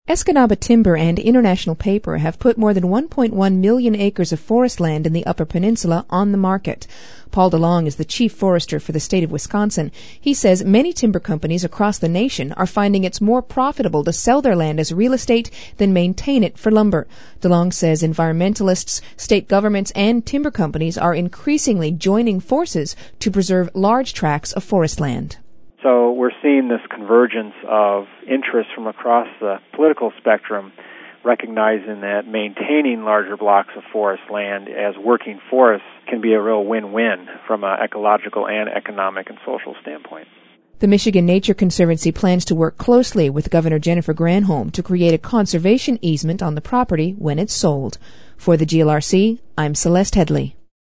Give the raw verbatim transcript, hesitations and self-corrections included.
Escanaba Timber and International Paper have put more than one point one million acres of forest land in the Upper Peninsula on the market. Paul DeLong is the chief forester for the state of Wisconsin. He says many timber companies across the nation are finding it's more profitable to sell their land as real estate than maintain it for lumber. DeLong says environmentalists, state governments, and timber companies are increasingly joining forces to preserve large tracts of forest land. So we're seeing this convergence of interest from across the political spectrum, recognizing that maintaining larger blocks of forest land as working forests can be a real win-win from an ecological and economic and social standpoint. The Michigan Nature Conservancy plans to work closely with Governor Jennifer Granholm to create a conservation easement on the property when it's sold. For the G L R C, I'm Celeste Headley.